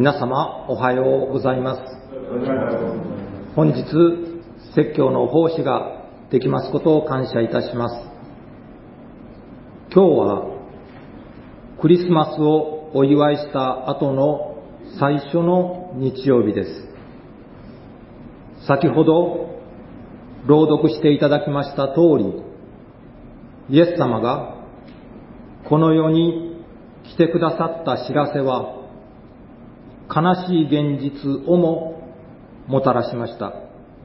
皆様おはようございます。本日説教の奉仕ができますことを感謝いたします。今日はクリスマスをお祝いした後の最初の日曜日です。先ほど朗読していただきました通り、イエス様がこの世に来てくださった知らせは悲しい現実をももたらしました。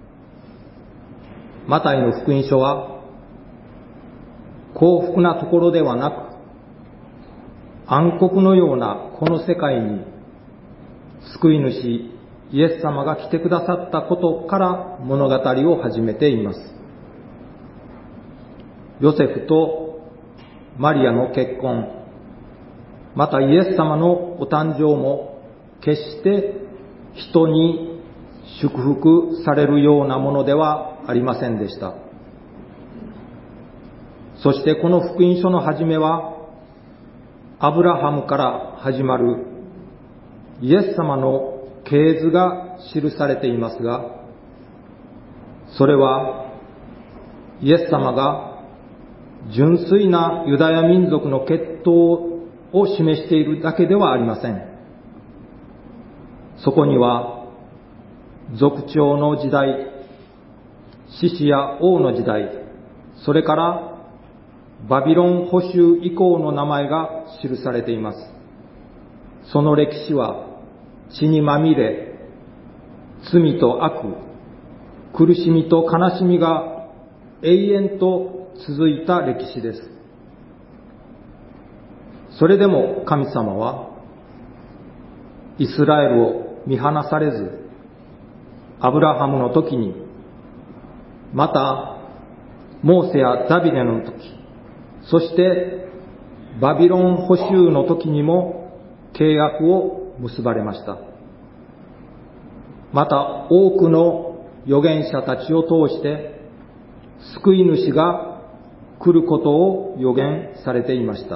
マタイの福音書は幸福なところではなく暗黒のようなこの世界に救い主イエス様が来てくださったことから物語を始めています。ヨセフとマリアの結婚、またイエス様のお誕生も決して人に祝福されるようなものではありませんでした。そしてこの福音書の始めはアブラハムから始まるイエス様の系図が記されていますが、それはイエス様が純粋なユダヤ民族の血統を示しているだけではありません。そこには族長の時代、獅子や王の時代、それからバビロン捕囚以降の名前が記されています。その歴史は血にまみれ、罪と悪、苦しみと悲しみが永遠と続いた歴史です。それでも神様はイスラエルを見放されず、アブラハムの時に、またモーセやダビデの時、そしてバビロン捕囚の時にも契約を結ばれました。また多くの預言者たちを通して救い主が来ることを預言されていました。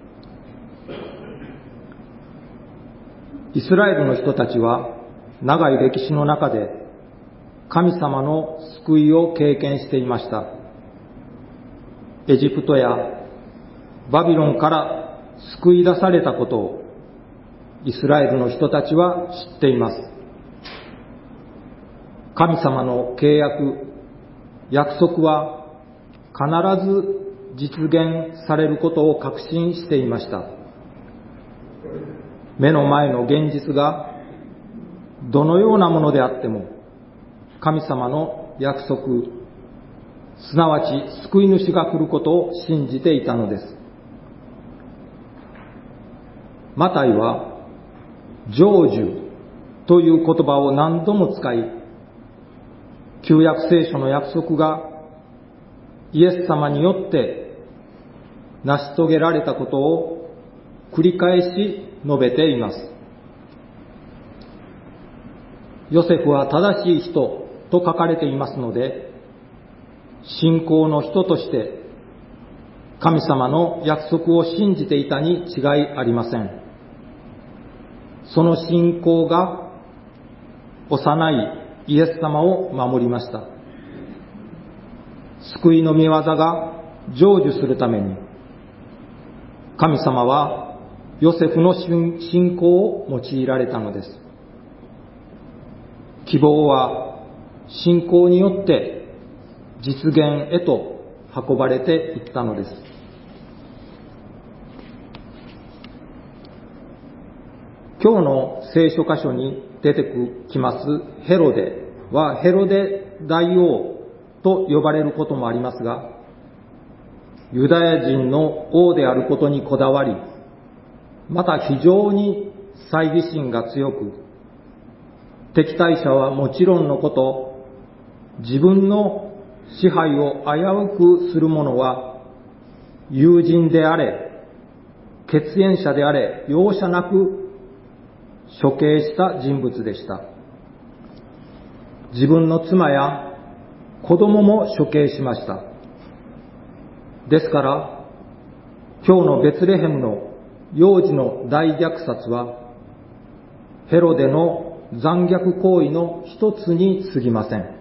イスラエルの人たちは長い歴史の中で神様の救いを経験していました。エジプトやバビロンから救い出されたことをイスラエルの人たちは知っています。神様の契約、約束は必ず実現されることを確信していました。目の前の現実がどのようなものであっても神様の約束、すなわち救い主が来ることを信じていたのです。マタイは成就という言葉を何度も使い、旧約聖書の約束がイエス様によって成し遂げられたことを繰り返し述べています。ヨセフは正しい人と書かれていますので、信仰の人として神様の約束を信じていたに違いありません。その信仰が幼いイエス様を守りました。救いの御業が成就するために神様はヨセフの信仰を用いられたのです。希望は信仰によって実現へと運ばれていったのです。今日の聖書箇所に出てきますヘロデはヘロデ大王と呼ばれることもありますが、ユダヤ人の王であることにこだわり、また非常に猜疑心が強く、敵対者はもちろんのこと、自分の支配を危うくする者は友人であれ、血縁者であれ、容赦なく処刑した人物でした。自分の妻や子供も処刑しました。ですから、今日のベツレヘムの幼児の大虐殺はヘロデの残虐行為の一つに過ぎません。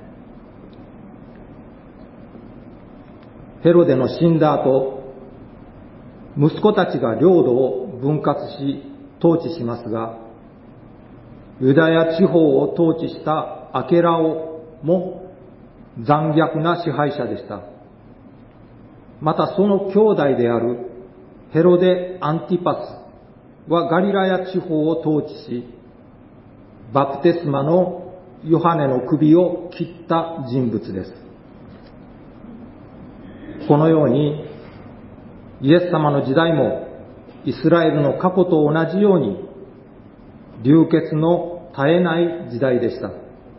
ヘロデの死んだ後、息子たちが領土を分割し統治しますが、ユダヤ地方を統治したアケラオも残虐な支配者でした。またその兄弟であるヘロデ・アンティパスはガリラヤ地方を統治し、バプテスマのヨハネの首を切った人物です。このようにイエス様の時代もイスラエルの過去と同じように流血の絶えない時代でした。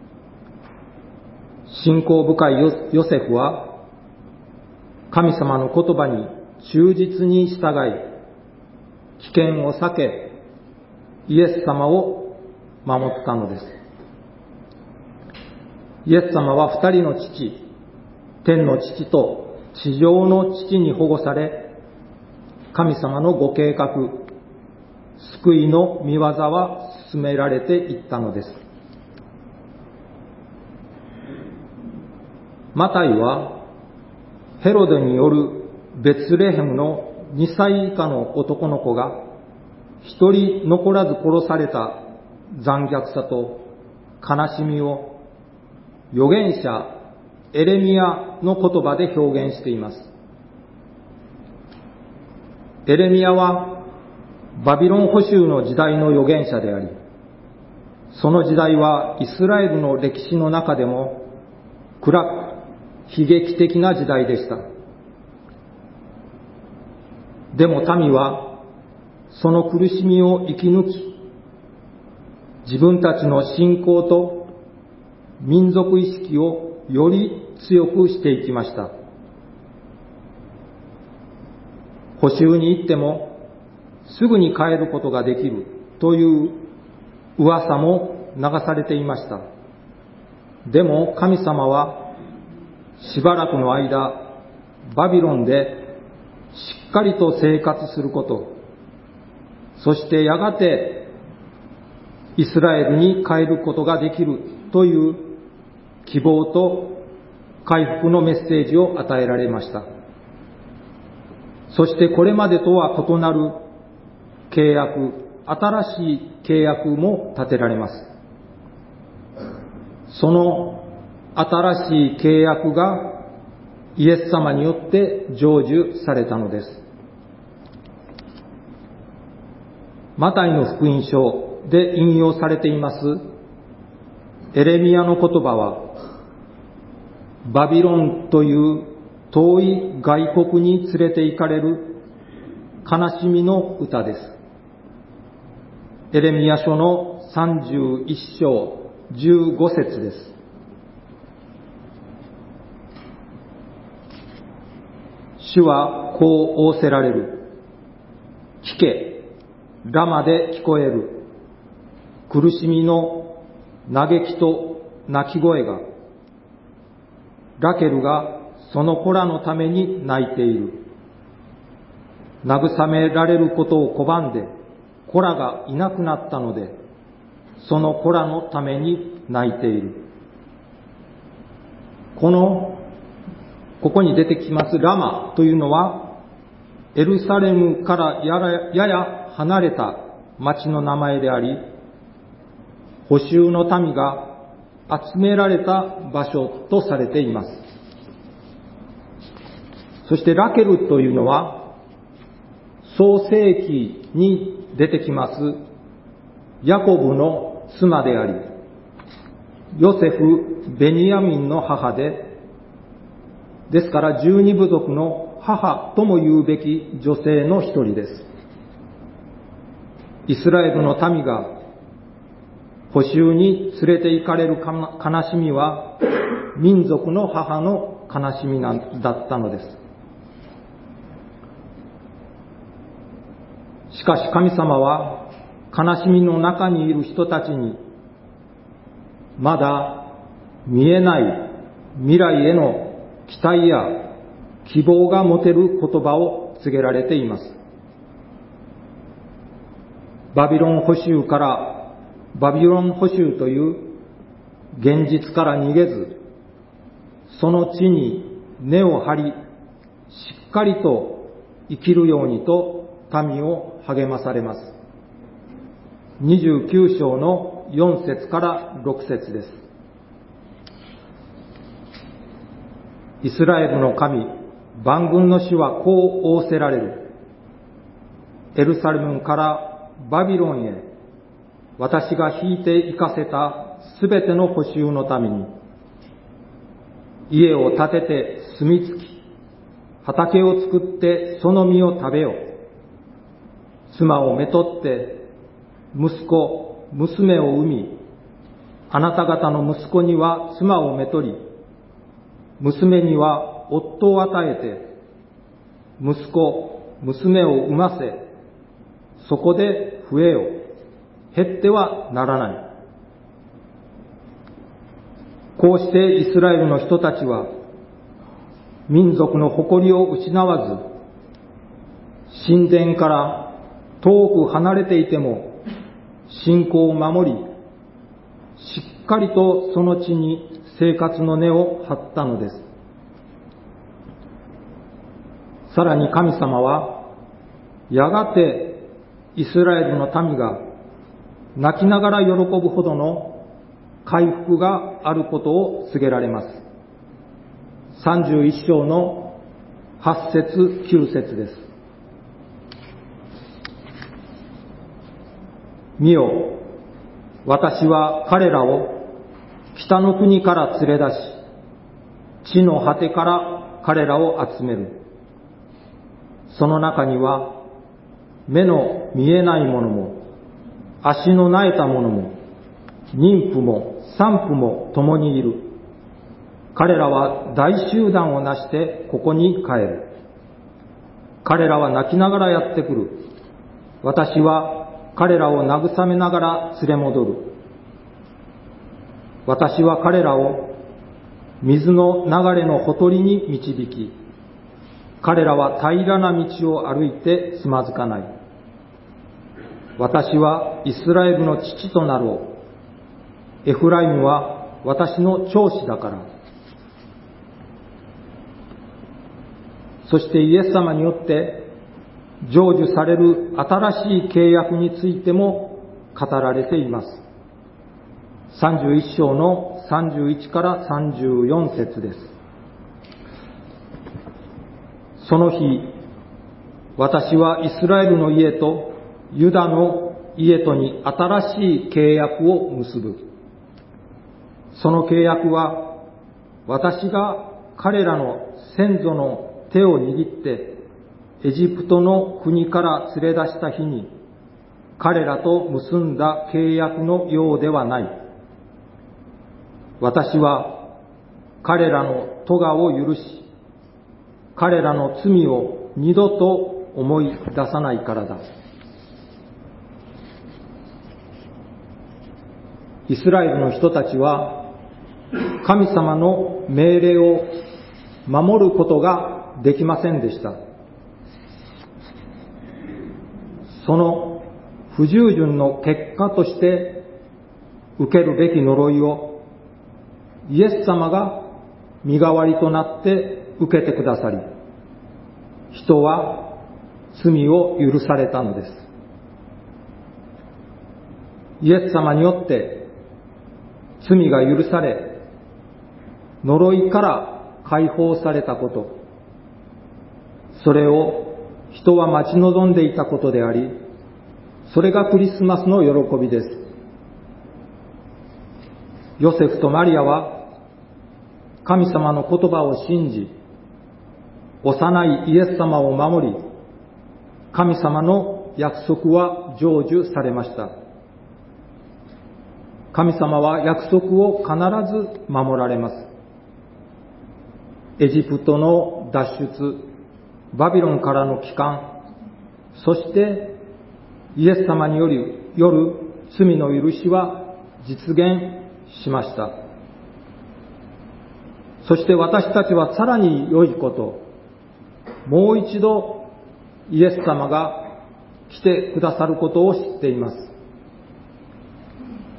信仰深いヨセフは神様の言葉に忠実に従い、危険を避けイエス様を守ったのです。イエス様は二人の父、天の父と地上の父に保護され、神様のご計画、救いの御業は進められていったのです。マタイはヘロデによるベツレヘムの2歳以下の男の子が一人残らず殺された残虐さと悲しみを預言者エレミヤの言葉で表現しています。エレミヤはバビロン捕囚の時代の預言者であり、その時代はイスラエルの歴史の中でも暗く悲劇的な時代でした。でも民はその苦しみを生き抜き、自分たちの信仰と民族意識をより強くしていきました。捕囚に行ってもすぐに帰ることができるという噂も流されていました。でも神様はしばらくの間バビロンでしっかりと生活すること、そしてやがてイスラエルに帰ることができるという希望と回復のメッセージを与えられました。そしてこれまでとは異なる契約、新しい契約も立てられます。その新しい契約がイエス様によって成就されたのです。マタイの福音書で引用されていますエレミヤの言葉は、バビロンという遠い外国に連れて行かれる悲しみの歌です。エレミヤ書の31章15節です。主はこう仰せられる。聞け、ラマで聞こえる。苦しみの嘆きと泣き声が。ラケルがその子らのために泣いている。慰められることを拒んで、子らがいなくなったので、その子らのために泣いている。ここに出てきますラマというのは、エルサレムからやや離れた町の名前であり、捕囚の民が集められた場所とされています。そしてラケルというのは、創世記に出てきますヤコブの妻であり、ヨセフ・ベニヤミンの母ですから12部族の母とも言うべき女性の一人です。イスラエルの民が捕囚に連れて行かれる悲しみは民族の母の悲しみだったのです。しかし神様は悲しみの中にいる人たちにまだ見えない未来への期待や希望が持てる言葉を告げられています。バビロン捕囚からバビロン捕囚という現実から逃げず、その地に根を張り、しっかりと生きるようにと民を励まされます。29章の4節から6節です。イスラエルの神、万軍の主はこう仰せられる。エルサレムからバビロンへ、私が引いて行かせたすべての捕囚のために、家を建てて住み着き、畑を作ってその実を食べよ。妻をめとって息子、娘を産み、あなた方の息子には妻をめとり、娘には夫を与えて、息子、娘を産ませ、そこで増えよ。減ってはならない。こうしてイスラエルの人たちは、民族の誇りを失わず、神殿から遠く離れていても、信仰を守り、しっかりとその地に生活の根を張ったのです。さらに神様は、やがてイスラエルの民が泣きながら喜ぶほどの回復があることを告げられます。31章の8節9節です。見よ、私は彼らを北の国から連れ出し、地の果てから彼らを集める。その中には、目の見えないものも、足の苗えたものも、妊婦も産婦も共にいる。彼らは大集団をなしてここに帰る。彼らは泣きながらやってくる。私は彼らを慰めながら連れ戻る。私は彼らを水の流れのほとりに導き、彼らは平らな道を歩いてつまずかない。私はイスラエルの父となろう。エフライムは私の長子だから。そしてイエス様によって成就される新しい契約についても語られています。31章の31から34節です。その日、私はイスラエルの家とユダの家とに新しい契約を結ぶ。その契約は、私が彼らの先祖の手を握ってエジプトの国から連れ出した日に彼らと結んだ契約のようではない。私は彼らの咎を許し、彼らの罪を二度と思い出さないからだ。イスラエルの人たちは神様の命令を守ることができませんでした。その不従順の結果として受けるべき呪いをイエス様が身代わりとなって受けてくださり、人は罪を許されたのです。イエス様によって罪が許され、呪いから解放されたこと、それを人は待ち望んでいたことであり、それがクリスマスの喜びです。ヨセフとマリアは神様の言葉を信じ、幼いイエス様を守り、神様の約束は成就されました。神様は約束を必ず守られます。エジプトの脱出、バビロンからの帰還、そしてイエス様による罪の許しは実現しました。そして私たちはさらに良いこと、もう一度イエス様が来てくださることを知っています。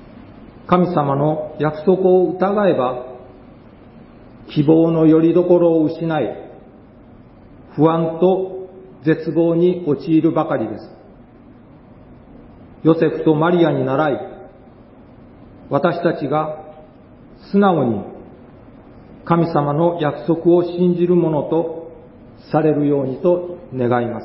神様の約束を疑えば、希望の拠り所を失い、不安と絶望に陥るばかりです。ヨセフとマリアに倣い、私たちが素直に神様の約束を信じるものとされるようにと願います。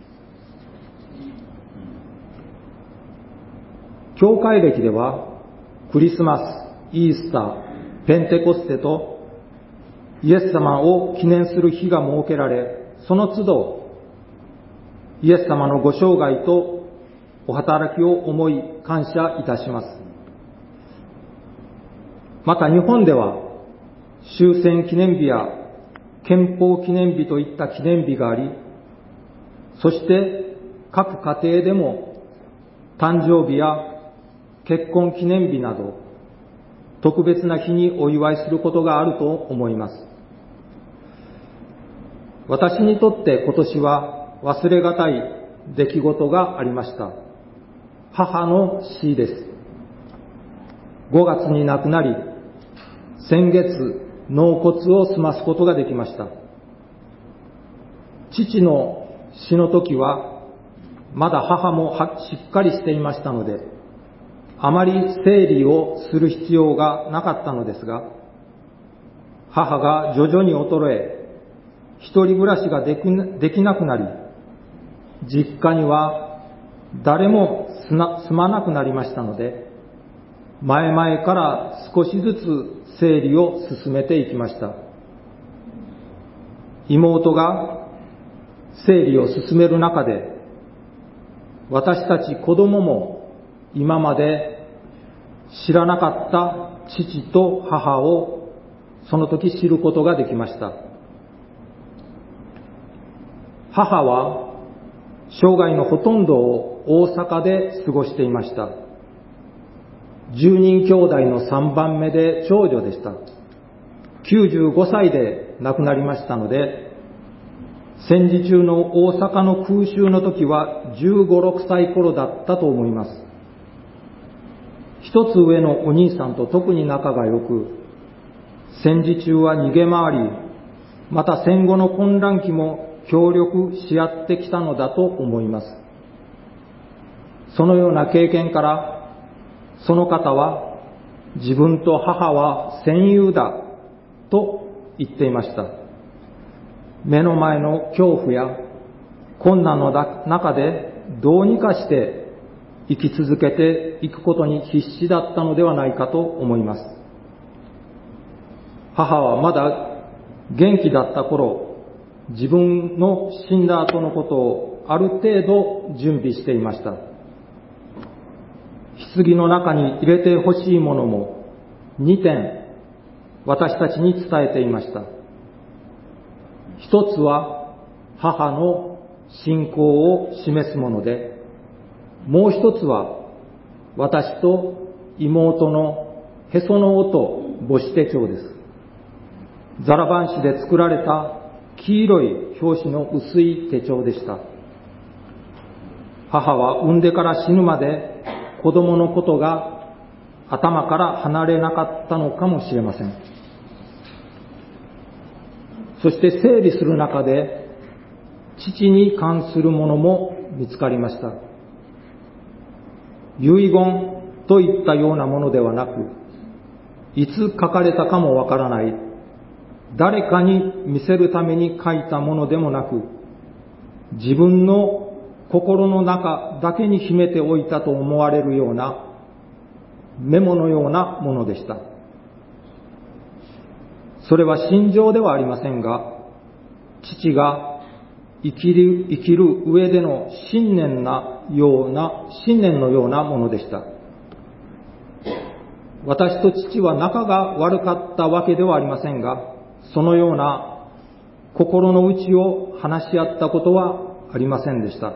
教会歴では、クリスマス、イースター、ペンテコステとイエス様を記念する日が設けられ、その都度イエス様のご生涯とお働きを思い感謝いたします。また日本では終戦記念日や憲法記念日といった記念日があり、そして各家庭でも誕生日や結婚記念日など特別な日にお祝いすることがあると思います。私にとって今年は忘れがたい出来事がありました。母の死です。5月に亡くなり、先月納骨を済ますことができました。父の死の時はまだ母もしっかりしていましたので、あまり整理をする必要がなかったのですが、母が徐々に衰え、一人暮らしができなくなり、実家には誰も住まなくなりましたので、前々から少しずつ整理を進めていきました。妹が整理を進める中で、私たち子供も今まで知らなかった父と母をその時知ることができました。母は生涯のほとんどを大阪で過ごしていました。10人兄弟の3番目で長女でした。95歳で亡くなりましたので、戦時中の大阪の空襲の時は15、6歳頃だったと思います。一つ上のお兄さんと特に仲が良く、戦時中は逃げ回り、また戦後の混乱期も協力し合ってきたのだと思います。そのような経験から、その方は自分と母は戦友だと言っていました。目の前の恐怖や困難の中でどうにかして生き続けていくことに必死だったのではないかと思います。母はまだ元気だった頃、自分の死んだ後のことをある程度準備していました。棺の中に入れてほしいものも2点私たちに伝えていました。一つは母の信仰を示すもので、もう一つは私と妹のへその緒と母子手帳です。ザラバン紙で作られた黄色い表紙の薄い手帳でした。母は産んでから死ぬまで子供のことが頭から離れなかったのかもしれません。そして整理する中で父に関するものも見つかりました。遺言といったようなものではなく、いつ書かれたかもわからない、誰かに見せるために書いたものでもなく、自分の心の中だけに秘めておいたと思われるようなメモのようなものでした。それは心情ではありませんが、父が生きる上での信念のようなものでした。私と父は仲が悪かったわけではありませんが、そのような心の内を話し合ったことはありませんでした。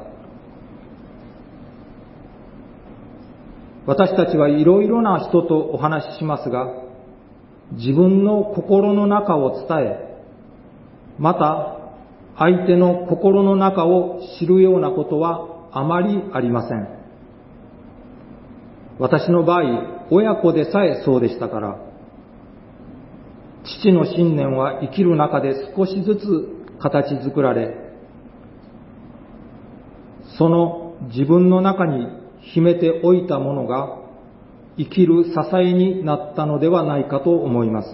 私たちはいろいろな人とお話ししますが、自分の心の中を伝え、また相手の心の中を知るようなことはあまりありません。私の場合、 親子でさえそうでしたから、父の信念は生きる中で少しずつ形作られ、その自分の中に秘めておいたものが生きる支えになったのではないかと思います。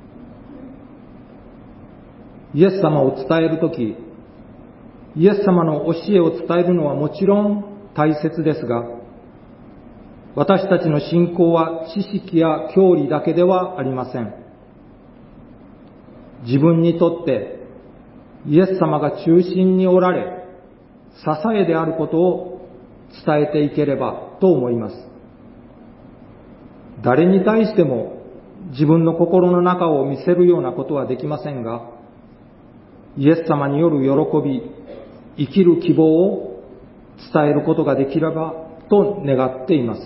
イエス様を伝えるとき、イエス様の教えを伝えるのはもちろん大切ですが、私たちの信仰は知識や教理だけではありません。自分にとってイエス様が中心におられ、支えであることを伝えていければと思います。誰に対しても自分の心の中を見せるようなことはできませんが、イエス様による喜び、生きる希望を伝えることができればと願っています。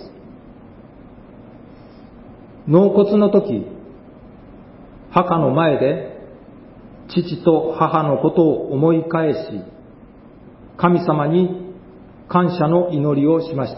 納骨の時、墓の前で父と母のことを思い返し、神様に感謝の祈りをしました。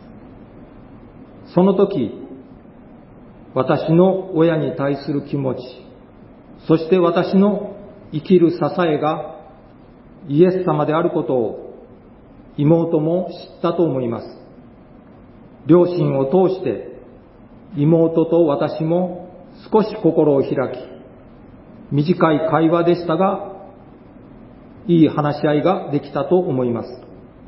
その時、私の親に対する気持ち、そして私の生きる支えがイエス様であることを妹も知ったと思います。両親を通して妹と私も少し心を開き、短い会話でしたが、いい話し合いができたと思います。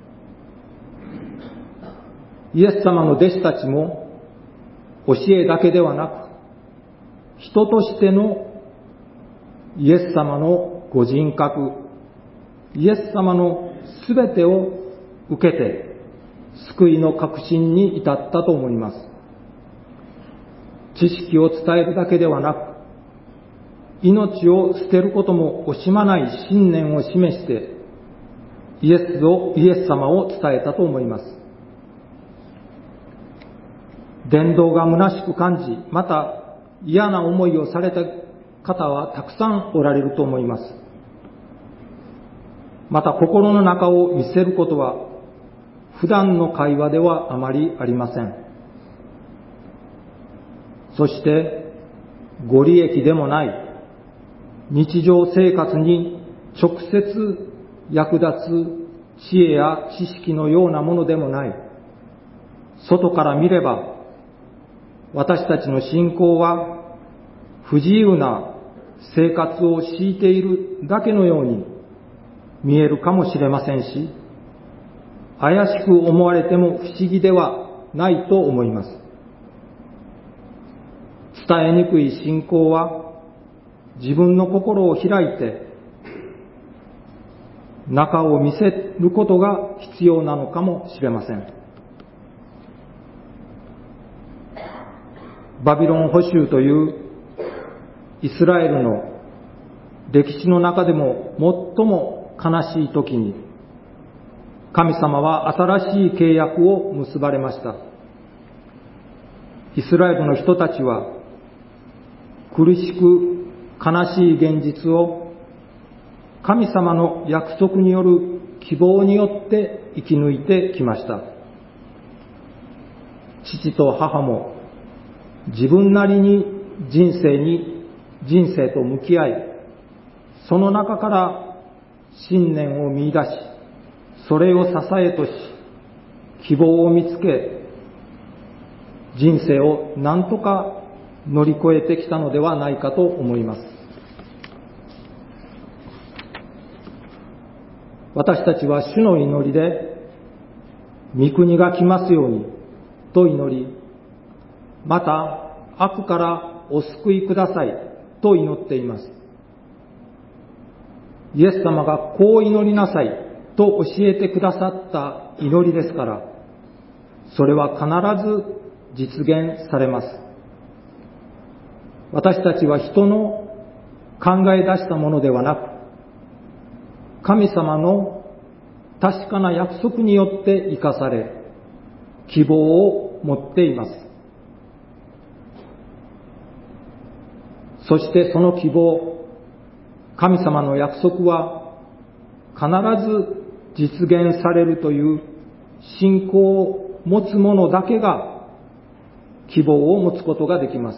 イエス様の弟子たちも教えだけではなく、人としてのイエス様のご人格、イエス様のすべてを受けて救いの確信に至ったと思います。知識を伝えるだけではなく、命を捨てることも惜しまない信念を示してイエス様を伝えたと思います。伝道が虚しく感じ、また嫌な思いをされた方はたくさんおられると思います。また心の中を見せることは普段の会話ではあまりありません。そしてご利益でもない日常生活に直接役立つ知恵や知識のようなものでもない、外から見れば私たちの信仰は不自由な生活を強いているだけのように見えるかもしれませんし、怪しく思われても不思議ではないと思います。伝えにくい信仰は自分の心を開いて中を見せることが必要なのかもしれません。バビロン捕囚というイスラエルの歴史の中でも最も悲しい時に、神様は新しい契約を結ばれました。イスラエルの人たちは苦しく悲しい現実を神様の約束による希望によって生き抜いてきました。父と母も自分なりに人生と向き合い、その中から信念を見出し、それを支えとし、希望を見つけ、人生を何とか乗り越えてきたのではないかと思います。私たちは主の祈りで、御国が来ますようにと祈り、また悪からお救いくださいと祈っています。イエス様がこう祈りなさいと教えてくださった祈りですから、それは必ず実現されます。私たちは人の考え出したものではなく、神様の確かな約束によって生かされ、希望を持っています。そしてその希望、神様の約束は必ず実現されるという信仰を持つ者だけが希望を持つことができます。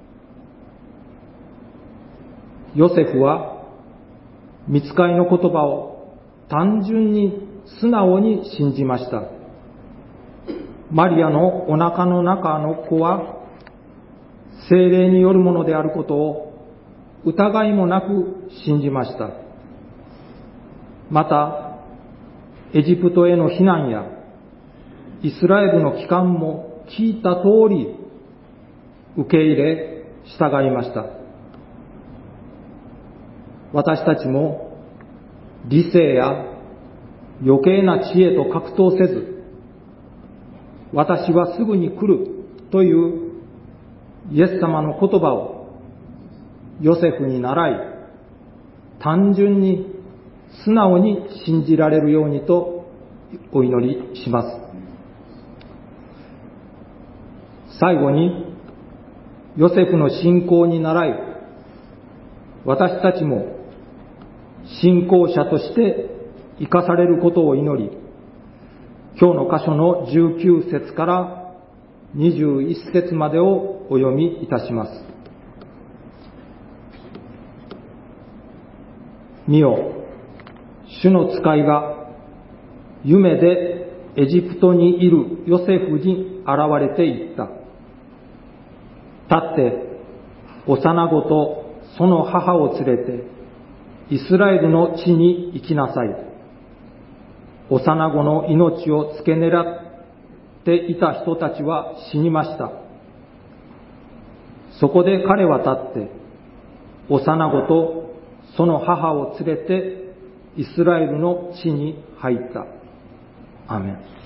ヨセフは御使いの言葉を単純に素直に信じました。マリアのお腹の中の子は聖霊によるものであることを疑いもなく信じました。また、エジプトへの避難やイスラエルの帰還も聞いた通り受け入れ従いました。私たちも理性や余計な知恵と格闘せず、私はすぐに来るというイエス様の言葉をヨセフに習い、単純に素直に信じられるようにとお祈りします。最後に、ヨセフの信仰に倣い、私たちも信仰者として生かされることを祈り、今日の箇所の19節から21節までをお読みいたします。見よ、主の使いが夢でエジプトにいるヨセフに現れていった。立って幼子とその母を連れてイスラエルの地に行きなさい。幼子の命を付け狙っていた人たちは死にました。そこで彼は立って幼子とその母を連れてイスラエルの地に入った。アーメン。